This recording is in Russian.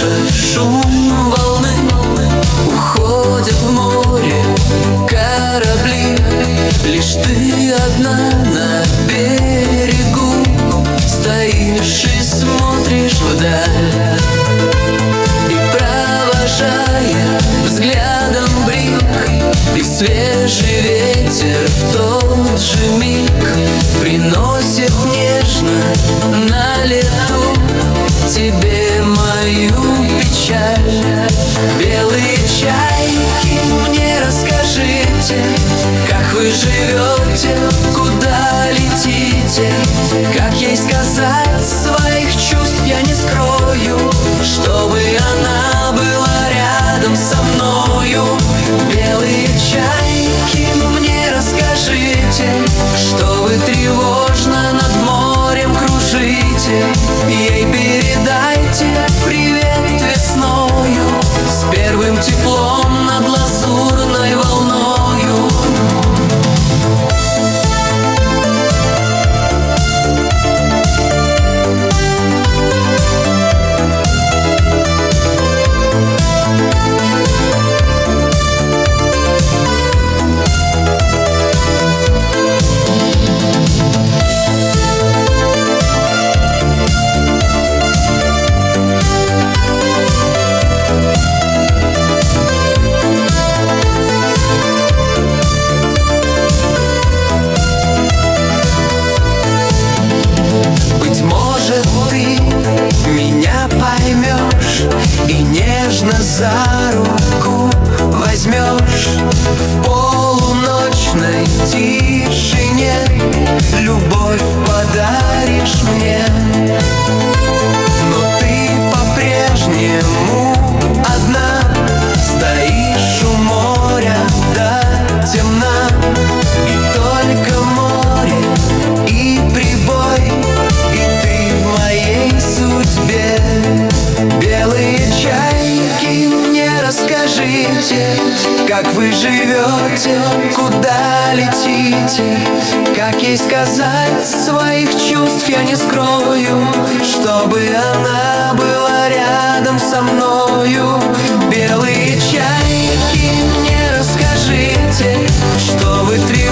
услышав шум волны, уходят в море корабли. Лишь ты одна на берегу стоишь и смотришь вдаль, и, провожая взглядом брик, и свежий ветер в тот же миг приносит нежно на лету тебе мою печаль. Белые чайки, мне расскажите, как вы живете, куда летите. Как ей сказать своих чувств я не скрою, чтобы она была рядом со мною. Белые чайки, мне расскажите, что вы тревожно над морем кружите. Ей передайте привет весною, с первым теплом над лазурной волною. Меня поймешь и нежно за руку возьмешь в полуночной тишине, любовь подаришь мне. Но ты по-прежнему одна, стоишь у моря до темна, и только море и прибой, и ты в моей судьбе. Белые чайки, мне расскажите, как вы живете, куда летите. Как ей сказать своих чувств я не скрою, чтобы она была рядом со мною. Белые чайки, мне расскажите, что вы требуете.